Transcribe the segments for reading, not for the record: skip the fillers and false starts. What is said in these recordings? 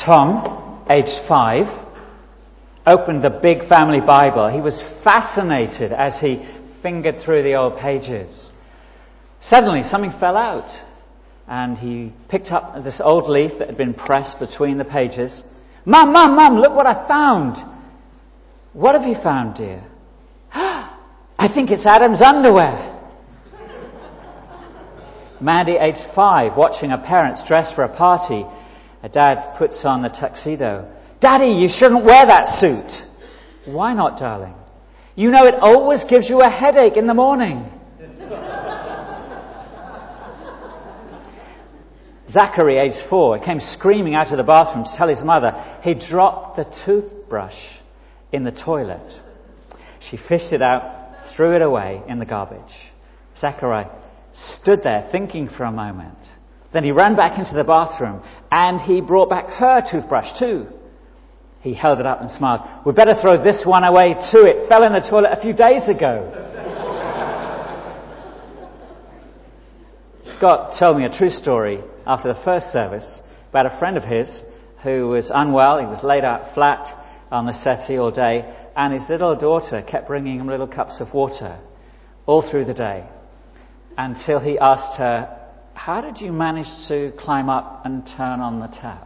Tom, aged 5, opened the big family Bible. He was fascinated as he fingered through the old pages. Suddenly, something fell out, and he picked up this old leaf that had been pressed between the pages. Mum, look what I found. What have you found, dear? I think it's Adam's underwear. Mandy, aged 5, watching her parents dress for a party. Her dad puts on the tuxedo. Daddy, you shouldn't wear that suit. Why not, darling? You know it always gives you a headache in the morning. Zachary, aged 4, came screaming out of the bathroom to tell his mother he dropped the toothbrush in the toilet. She fished it out, threw it away in the garbage. Zachary stood there thinking for a moment. Then he ran back into the bathroom and he brought back her toothbrush too. He held it up and smiled. We'd better throw this one away too. It fell in the toilet a few days ago. Scott told me a true story after the first service about a friend of his who was unwell. He was laid out flat on the settee all day, and his little daughter kept bringing him little cups of water all through the day until he asked her, how did you manage to climb up and turn on the tap?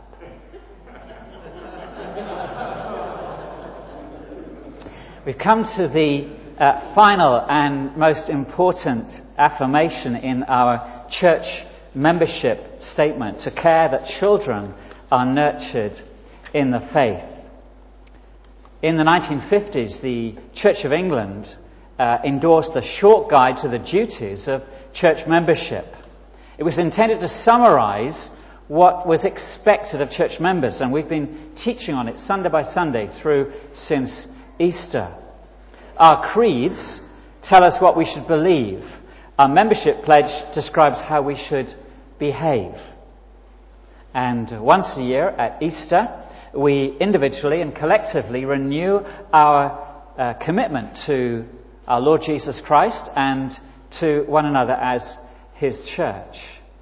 We've come to the final and most important affirmation in our church membership statement, to care that children are nurtured in the faith. In the 1950s, the Church of England endorsed a short guide to the duties of church membership. It was intended to summarize what was expected of church members, and we've been teaching on it Sunday by Sunday through since Easter. Our creeds tell us what we should believe. Our membership pledge describes how we should behave. And once a year at Easter, we individually and collectively renew our commitment to our Lord Jesus Christ and to one another as His church.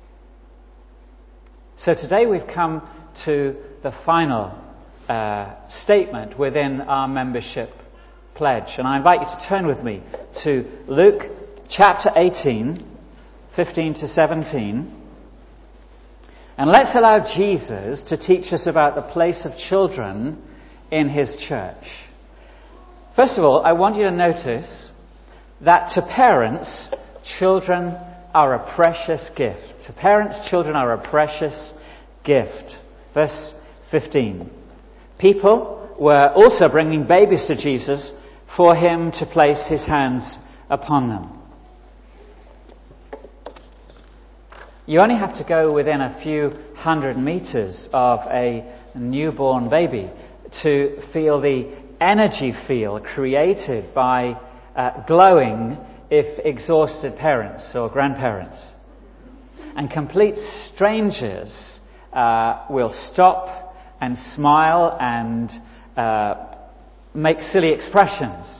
So today we've come to the final statement within our membership pledge. And I invite you to turn with me to Luke chapter 18, 15 to 17. And let's allow Jesus to teach us about the place of children in His church. First of all, I want you to notice that to parents, children are a precious gift. To parents, children are a precious gift. Verse 15. People were also bringing babies to Jesus for Him to place His hands upon them. You only have to go within a few hundred meters of a newborn baby to feel the energy field created by glowing, if exhausted, parents or grandparents. And complete strangers will stop and smile and make silly expressions.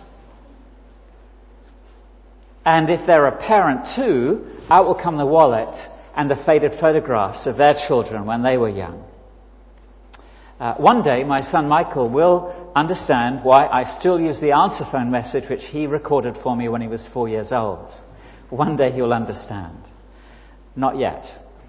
And if they're a parent too, out will come the wallet and the faded photographs of their children when they were young. One day, my son Michael will understand why I still use the answer phone message which he recorded for me when he was 4 years old. One day he'll understand. Not yet.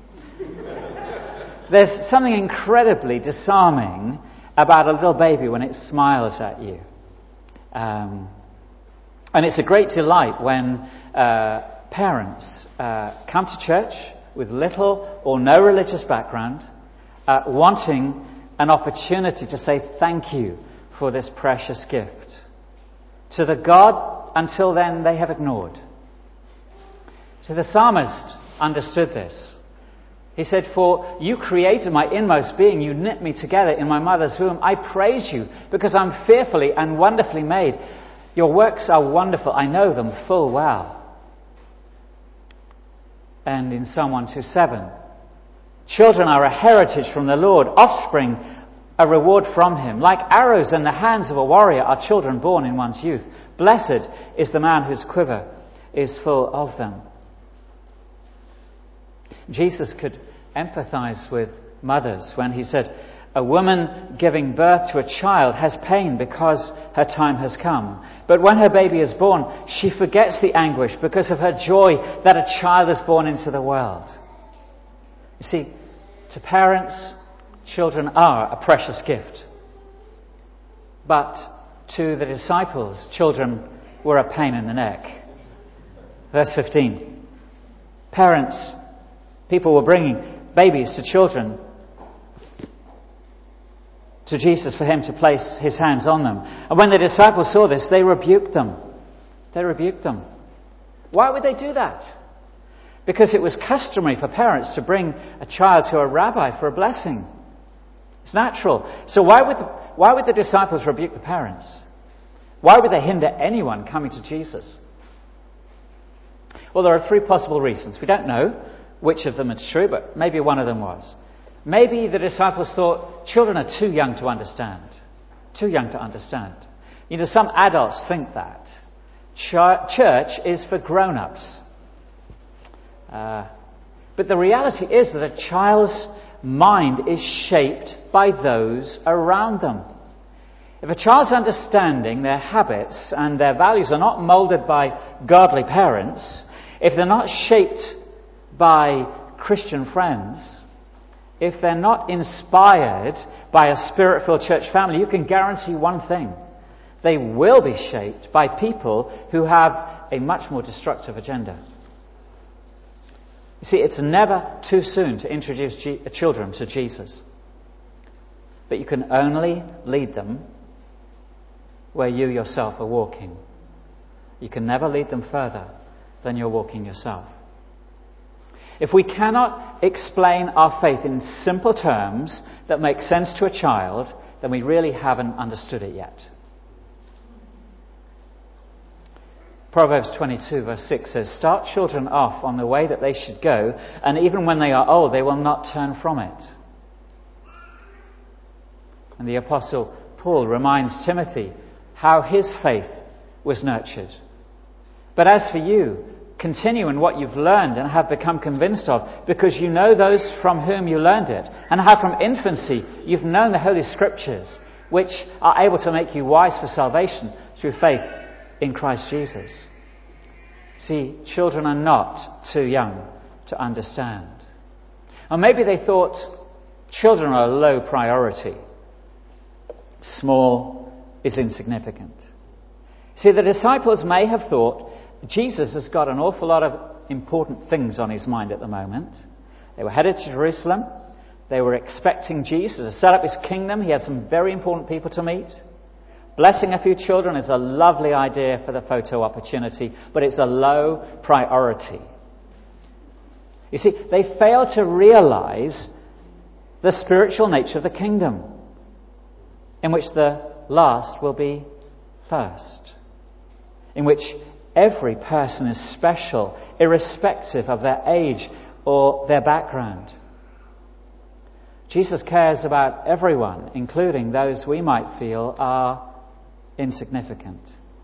There's something incredibly disarming about a little baby when it smiles at you. And it's a great delight when parents come to church with little or no religious background, wanting an opportunity to say thank you for this precious gift to the God until then they have ignored. So the psalmist understood this. He said, "For you created my inmost being, you knit me together in my mother's womb. I praise you because I'm fearfully and wonderfully made. Your works are wonderful, I know them full well." And in Psalm 127, children are a heritage from the Lord, offspring a reward from Him. Like arrows in the hands of a warrior are children born in one's youth. Blessed is the man whose quiver is full of them. Jesus could empathize with mothers when He said, A woman giving birth to a child has pain because her time has come. But when her baby is born, she forgets the anguish because of her joy that a child is born into the world. You see, to parents, children are a precious gift. But to the disciples, children were a pain in the neck. Verse 15. Parents, people were bringing babies to children to Jesus for him to place his hands on them. And when the disciples saw this, they rebuked them. They rebuked them. Why would they do that? Because it was customary for parents to bring a child to a rabbi for a blessing. It's natural. So why would the disciples rebuke the parents? Why would they hinder anyone coming to Jesus? Well, there are three possible reasons. We don't know which of them is true, but maybe one of them was. Maybe the disciples thought children are too young to understand. Too young to understand. You know, some adults think that. Church is for grown-ups. But the reality is that a child's mind is shaped by those around them. If a child's understanding, their habits and their values are not moulded by godly parents, if they're not shaped by Christian friends, if they're not inspired by a spirit-filled church family, you can guarantee one thing. They will be shaped by people who have a much more destructive agenda. You see, it's never too soon to introduce children to Jesus. But you can only lead them where you yourself are walking. You can never lead them further than you're walking yourself. If we cannot explain our faith in simple terms that make sense to a child, then we really haven't understood it yet. Proverbs 22 verse 6 says, "Start children off on the way that they should go, and even when they are old, they will not turn from it." And the Apostle Paul reminds Timothy how his faith was nurtured. "But as for you, continue in what you've learned and have become convinced of, because you know those from whom you learned it, and how from infancy you've known the Holy Scriptures, which are able to make you wise for salvation through faith in Christ Jesus." See, children are not too young to understand. Or maybe they thought children are a low priority. Small is insignificant. See, the disciples may have thought Jesus has got an awful lot of important things on his mind at the moment. They were headed to Jerusalem. They were expecting Jesus to set up his kingdom. He had some very important people to meet. Blessing a few children is a lovely idea for the photo opportunity, but it's a low priority. You see, they failed to realize the spiritual nature of the kingdom, in which the last will be first, in which every person is special, irrespective of their age or their background. Jesus cares about everyone, including those we might feel are insignificant.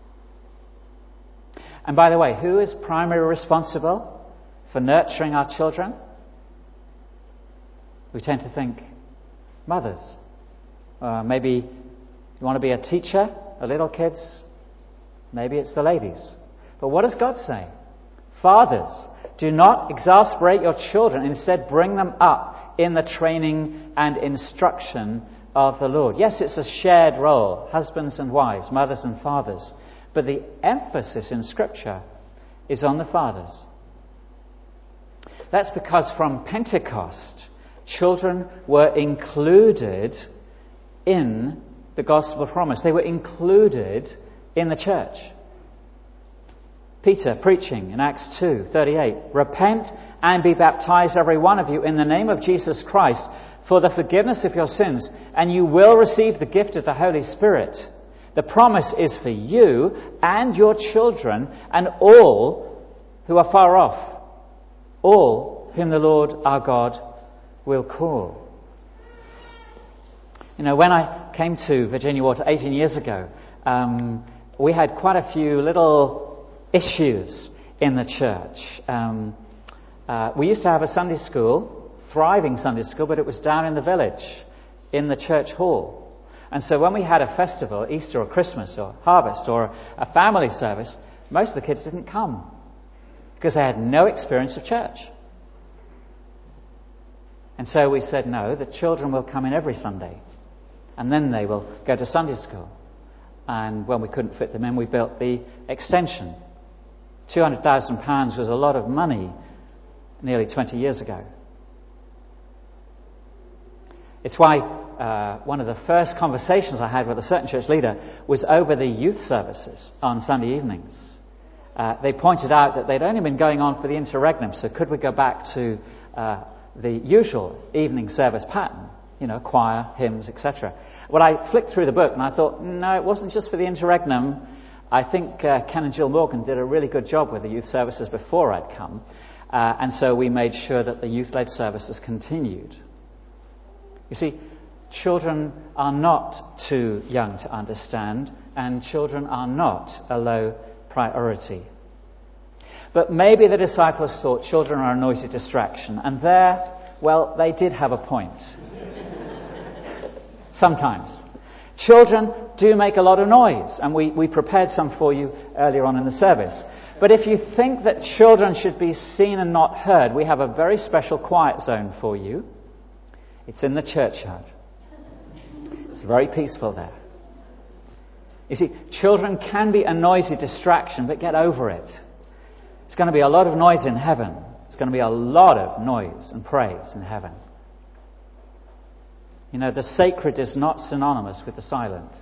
And by the way, who is primarily responsible for nurturing our children? We tend to think mothers. Maybe you want to be a teacher, a little kids, maybe it's the ladies. But what does God say? Fathers, do not exasperate your children. Instead, bring them up in the training and instruction of the Lord. Yes, it's a shared role, husbands and wives, mothers and fathers. But the emphasis in Scripture is on the fathers. That's because from Pentecost, children were included in the gospel promise. They were included in the church. Peter preaching in Acts 2:38, "Repent and be baptized every one of you in the name of Jesus Christ for the forgiveness of your sins, and you will receive the gift of the Holy Spirit. The promise is for you and your children and all who are far off, all whom the Lord our God will call." You know, when I came to Virginia Water 18 years ago, we had quite a few little issues in the church. We used to have a Sunday school, thriving Sunday school, but it was down in the village. in the church hall. And so when we had a festival, Easter or Christmas or harvest or a family service, most of the kids didn't come because they had no experience of church. And so we said, no, the children will come in every Sunday. And then they will go to Sunday school. And when we couldn't fit them in, we built the extension. £200,000 was a lot of money nearly 20 years ago. It's why one of the first conversations I had with a certain church leader was over the youth services on Sunday evenings. They pointed out that they'd only been going on for the interregnum, so could we go back to the usual evening service pattern, choir, hymns, etc. Well, I flicked through the book and I thought, no, it wasn't just for the interregnum. I think Ken and Jill Morgan did a really good job with the youth services before I'd come, and so we made sure that the youth-led services continued. You see, children are not too young to understand, and children are not a low priority. But maybe the disciples thought children are a noisy distraction, and there, well, they did have a point. Sometimes. Children do make a lot of noise, and we prepared some for you earlier on in the service. But if you think that children should be seen and not heard, we have a very special quiet zone for you. It's in the churchyard. It's very peaceful there. You see, children can be a noisy distraction, but get over it. It's going to be a lot of noise in heaven. It's going to be a lot of noise and praise in heaven. The sacred is not synonymous with the silent.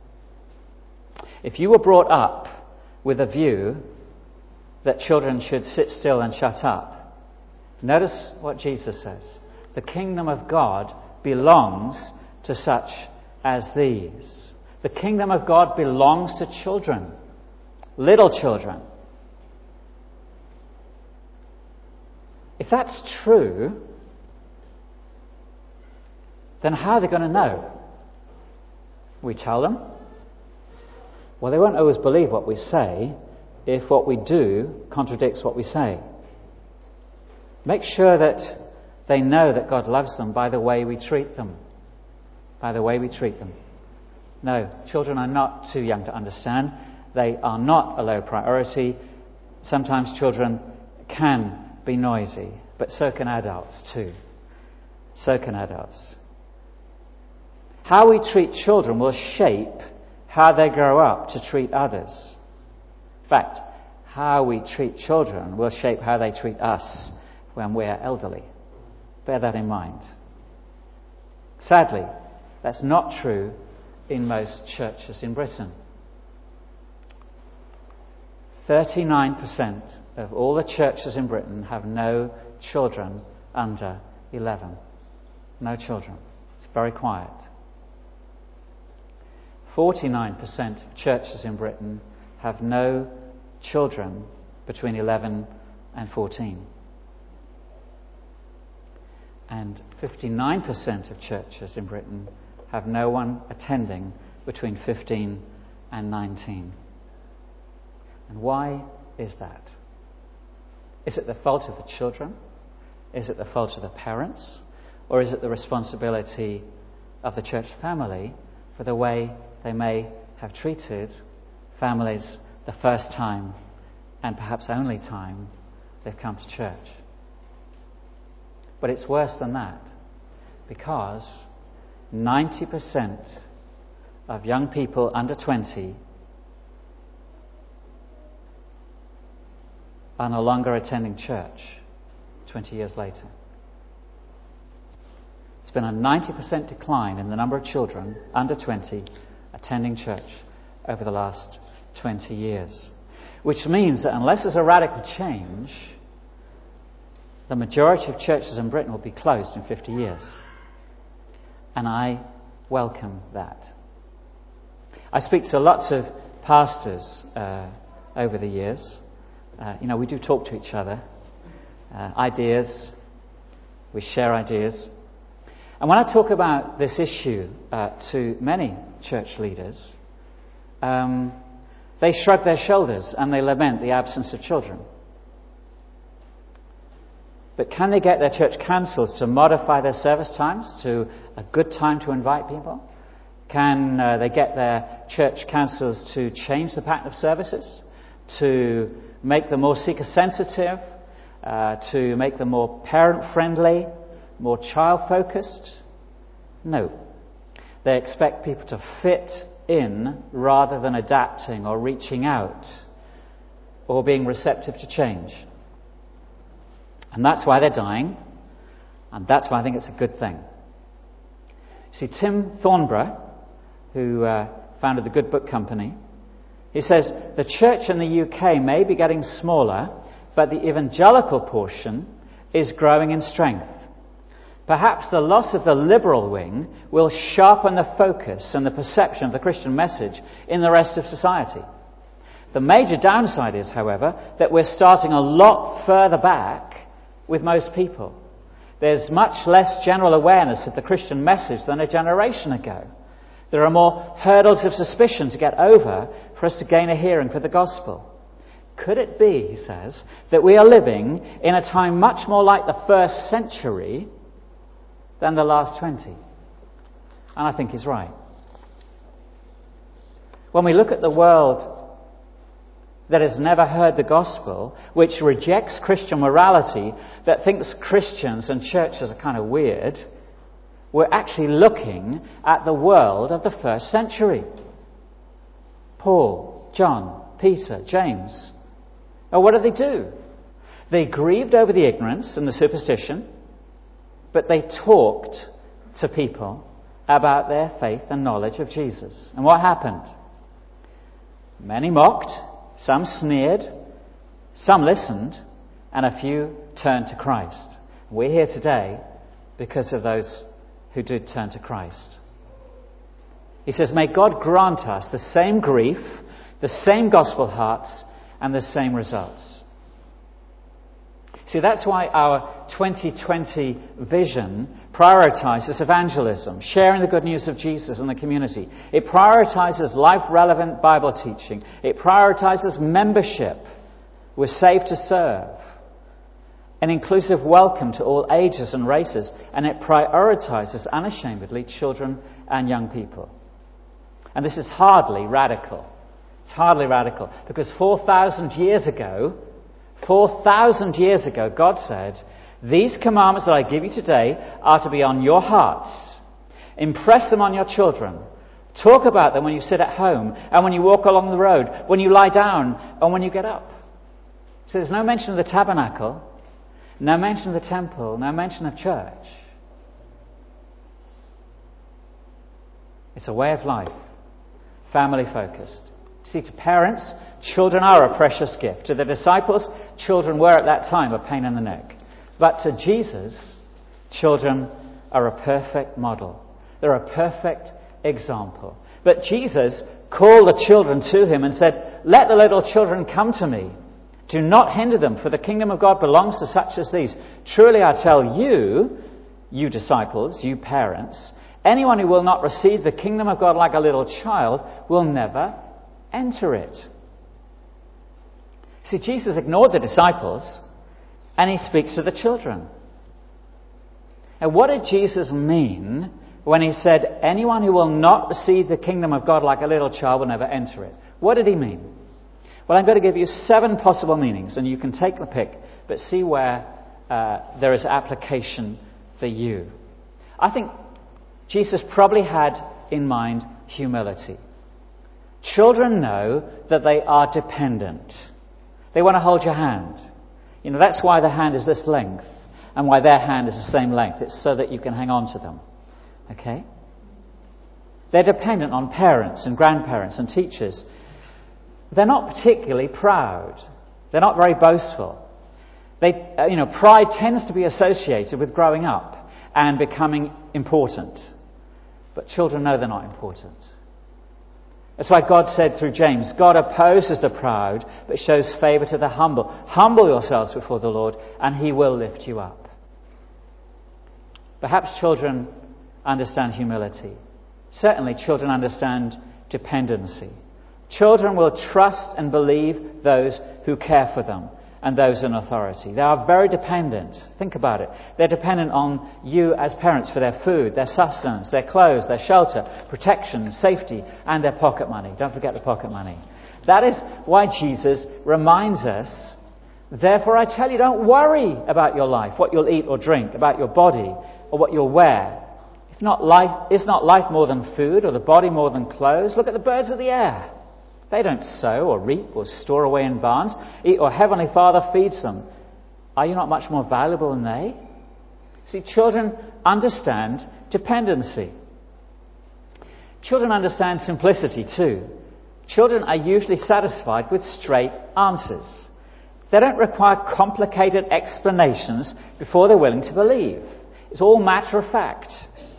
If you were brought up with a view that children should sit still and shut up, notice what Jesus says. The kingdom of God belongs to such as these. The kingdom of God belongs to children, little children. If that's true, then how are they going to know? We tell them? Well, they won't always believe what we say if what we do contradicts what we say. Make sure that they know that God loves them by the way we treat them. By the way we treat them. No, children are not too young to understand. They are not a low priority. Sometimes children can be noisy, but so can adults too. So can adults. How we treat children will shape how they grow up to treat others. In fact, how we treat children will shape how they treat us when we're elderly. Bear that in mind. Sadly, that's not true in most churches in Britain. 39% of all the churches in Britain have no children under 11. No children. It's very quiet. 49% of churches in Britain have no children between 11 and 14. And 59% of churches in Britain have no one attending between 15 and 19. And why is that? Is it the fault of the children? Is it the fault of the parents? Or is it the responsibility of the church family for the way they may have treated families the first time and perhaps only time they've come to church? But it's worse than that, because 90% of young people under 20 are no longer attending church 20 years later. It's been a 90% decline in the number of children under 20 attending church over the last 20 years. Which means that unless there's a radical change, the majority of churches in Britain will be closed in 50 years. And I welcome that. I speak to lots of pastors over the years. We do talk to each other. Ideas. We share ideas. And when I talk about this issue to many church leaders, they shrug their shoulders and they lament the absence of children. But can they get their church councils to modify their service times to a good time to invite people? Can they get their church councils to change the pattern of services? To make them more seeker-sensitive? To make them more parent-friendly? More child-focused? No. They expect people to fit in rather than adapting or reaching out or being receptive to change. And that's why they're dying, and that's why I think it's a good thing. See, Tim Thornborough, who founded the Good Book Company, he says, the church in the UK may be getting smaller, but the evangelical portion is growing in strength. Perhaps the loss of the liberal wing will sharpen the focus and the perception of the Christian message in the rest of society. The major downside is, however, that we're starting a lot further back with most people. There's much less general awareness of the Christian message than a generation ago. There are more hurdles of suspicion to get over for us to gain a hearing for the gospel. Could it be, he says, that we are living in a time much more like the first century than the last 20? And I think he's right. When we look at the world that has never heard the gospel, which rejects Christian morality, that thinks Christians and churches are kind of weird, we're actually looking at the world of the first century. Paul, John, Peter, James. And what did they do? They grieved over the ignorance and the superstition, but they talked to people about their faith and knowledge of Jesus. And what happened? Many mocked, some sneered, some listened, and a few turned to Christ. We're here today because of those who did turn to Christ. He says, may God grant us the same grief, the same gospel hearts, and the same results. See, that's why our 2020 vision prioritizes evangelism, sharing the good news of Jesus in the community. It prioritizes life-relevant Bible teaching. It prioritizes membership. We're saved to serve. An inclusive welcome to all ages and races. And it prioritizes unashamedly children and young people. And this is hardly radical. It's hardly radical. Because 4,000 years ago, God said, these commandments that I give you today are to be on your hearts. Impress them on your children. Talk about them when you sit at home and when you walk along the road, when you lie down and when you get up. So there's no mention of the tabernacle, no mention of the temple, no mention of church. It's a way of life, family focused. See, to parents, children are a precious gift. To the disciples, children were at that time a pain in the neck. But to Jesus, children are a perfect model. They're a perfect example. But Jesus called the children to him and said, let the little children come to me. Do not hinder them, for the kingdom of God belongs to such as these. Truly I tell you, you disciples, you parents, anyone who will not receive the kingdom of God like a little child will never enter it. See, Jesus ignored the disciples and he speaks to the children. And what did Jesus mean when he said, anyone who will not receive the kingdom of God like a little child will never enter it? What did he mean? Well, I'm going to give you 7 possible meanings, and you can take the pick, but see where there is application for you. I think Jesus probably had in mind humility. Children know that they are dependent. They want to hold your hand. You know, that's why the hand is this length and why their hand is the same length. It's so that you can hang on to them. Okay? They're dependent on parents and grandparents and teachers. They're not particularly proud. They're not very boastful. Pride tends to be associated with growing up and becoming important. But children know they're not important. That's why God said through James, God opposes the proud, but shows favour to the humble. Humble yourselves before the Lord, and he will lift you up. Perhaps children understand humility. Certainly children understand dependency. Children will trust and believe those who care for them. and those in authority. They are very dependent. Think about it. They're dependent on you as parents for their food, their sustenance, their clothes, their shelter, protection, safety, and their pocket money. Don't forget the pocket money. That is why Jesus reminds us, therefore I tell you, don't worry about your life, what you'll eat or drink, about your body or what you'll wear. Is not life more than food, or the body more than clothes? Look at the birds of the air. They don't sow or reap or store away in barns, or Heavenly Father feeds them. Are you not much more valuable than they? See, children understand dependency. Children understand simplicity too. Children are usually satisfied with straight answers. They don't require complicated explanations before they're willing to believe. It's all matter of fact.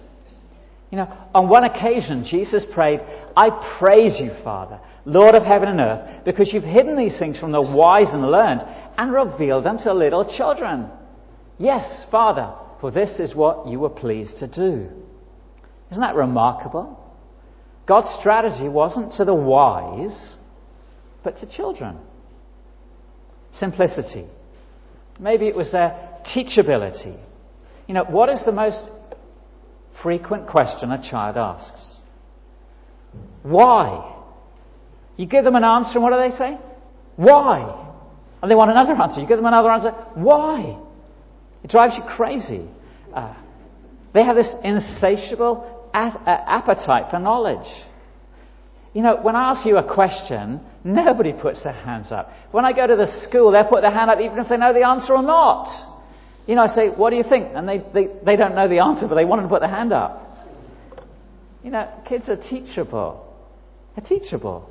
On one occasion, Jesus prayed, I praise you, Father, Lord of heaven and earth, because you've hidden these things from the wise and learned and revealed them to little children. Yes, Father, for this is what you were pleased to do. Isn't that remarkable? God's strategy wasn't to the wise, but to children. Simplicity. Maybe it was their teachability. What is the most frequent question a child asks? Why? You give them an answer and what do they say? Why? And they want another answer. You give them another answer. Why? It drives you crazy. They have this insatiable appetite for knowledge. When I ask you a question, nobody puts their hands up. When I go to the school, they'll put their hand up even if they know the answer or not. I say, what do you think? And they don't know the answer, but they want to put their hand up. Kids are teachable. They're teachable.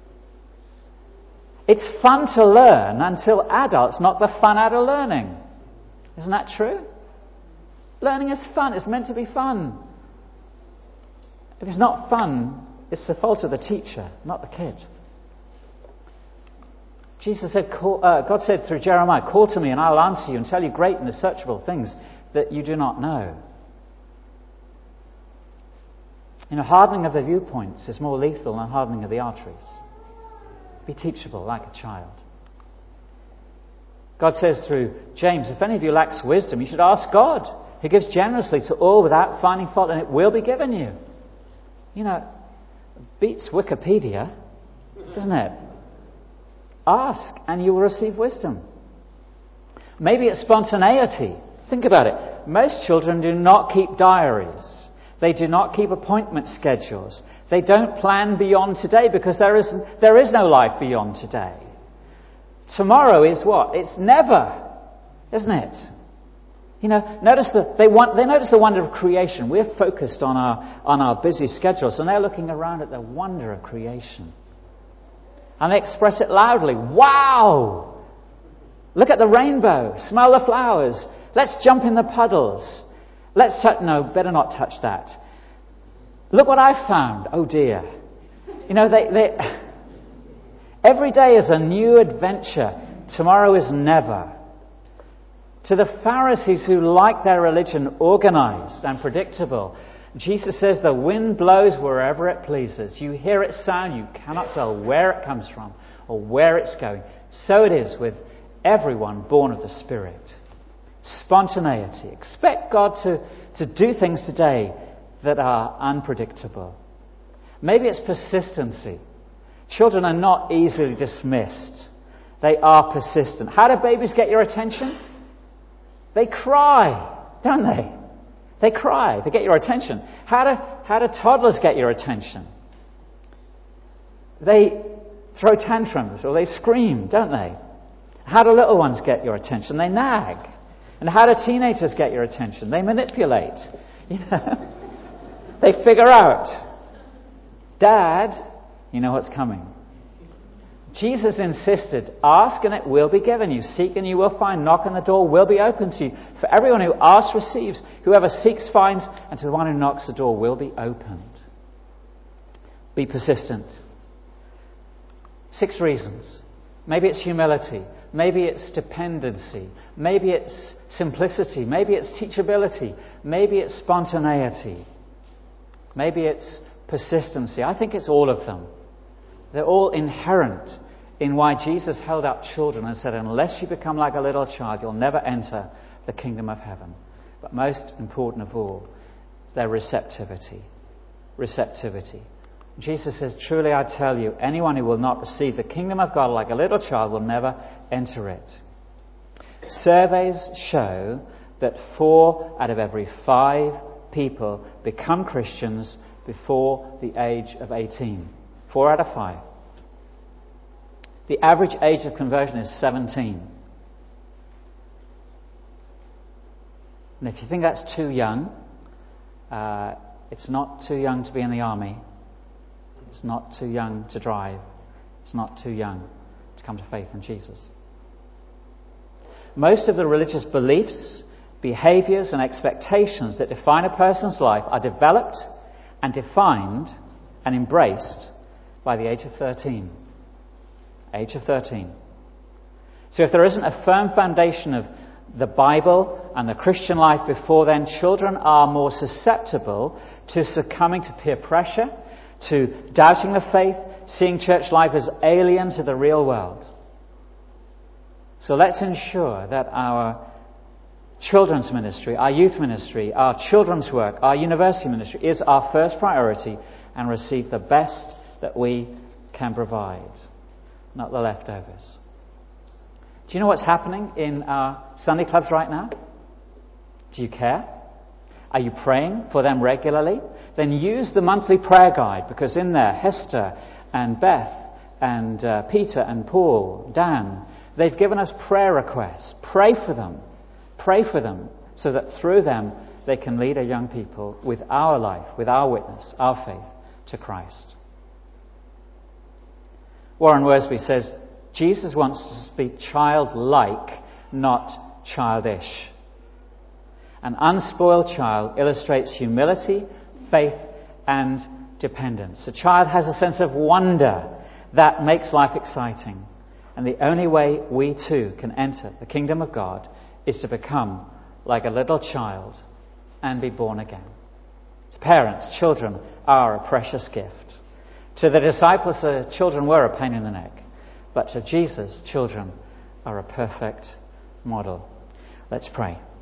It's fun to learn until adults knock the fun out of learning. Isn't that true? Learning is fun. It's meant to be fun. If it's not fun, it's the fault of the teacher, not the kid. God said through Jeremiah, call to me and I'll answer you and tell you great and unsearchable things that you do not know. Hardening of the viewpoints is more lethal than hardening of the arteries. Be teachable like a child. God says through James, if any of you lacks wisdom, you should ask God, who gives generously to all without finding fault, and it will be given you. Beats Wikipedia, doesn't it? Ask and you will receive wisdom. Maybe it's spontaneity. Think about it. Most children do not keep diaries. They do not keep appointment schedules. They don't plan beyond today because there is no life beyond today. Tomorrow is what? It's never, isn't it? Notice they notice the wonder of creation. We're focused on our busy schedules, and they're looking around at the wonder of creation. And they express it loudly. Wow! Look at the rainbow. Smell the flowers. Let's jump in the puddles. No, better not touch that. Look what I found. Oh dear. Every day is a new adventure. Tomorrow is never. To the Pharisees who like their religion organized and predictable, Jesus says the wind blows wherever it pleases. You hear its sound, you cannot tell where it comes from or where it's going. So it is with everyone born of the Spirit. Spontaneity. Expect God to do things today that are unpredictable. Maybe it's persistency. Children are not easily dismissed. They are persistent. How do babies get your attention? They cry, don't they? They cry. They get your attention. How do toddlers get your attention? They throw tantrums or they scream, don't they? How do little ones get your attention? They nag. And how do teenagers get your attention? They manipulate. They figure out. Dad, you know what's coming. Jesus insisted, ask and it will be given you. Seek and you will find. Knock and the door will be opened to you. For everyone who asks receives. Whoever seeks finds. And to the one who knocks the door will be opened. Be persistent. 6 reasons. Maybe it's humility. Maybe it's dependency. Maybe it's simplicity. Maybe it's teachability. Maybe it's spontaneity. Maybe it's persistency. I think it's all of them. They're all inherent in why Jesus held up children and said, unless you become like a little child, you'll never enter the kingdom of heaven. But most important of all, their receptivity. Receptivity. Jesus says, truly I tell you, anyone who will not receive the kingdom of God like a little child will never enter it. Surveys show that 4 out of every 5 people become Christians before the age of 18. 4 out of 5. The average age of conversion is 17. And if you think that's too young, it's not too young to be in the army. It's not too young to drive. It's not too young to come to faith in Jesus. Most of the religious beliefs, behaviours and expectations that define a person's life are developed and defined and embraced by the age of 13. Age of 13. So if there isn't a firm foundation of the Bible and the Christian life before then, children are more susceptible to succumbing to peer pressure, to doubting the faith, seeing church life as alien to the real world. So let's ensure that our children's ministry, our youth ministry, our children's work, our university ministry is our first priority and receive the best that we can provide, not the leftovers. Do you know what's happening in our Sunday clubs right now? Do you care? Are you praying for them regularly? Then use the monthly prayer guide, because in there, Hester and Beth and Peter and Paul, Dan, they've given us prayer requests. Pray for them. Pray for them so that through them they can lead our young people with our life, with our witness, our faith to Christ. Warren Worsby says, Jesus wants us to be childlike, not childish. An unspoiled child illustrates humility, faith, and dependence. A child has a sense of wonder that makes life exciting. And the only way we too can enter the kingdom of God is to become like a little child and be born again. To parents, children are a precious gift. To the disciples, children were a pain in the neck. But to Jesus, children are a perfect model. Let's pray.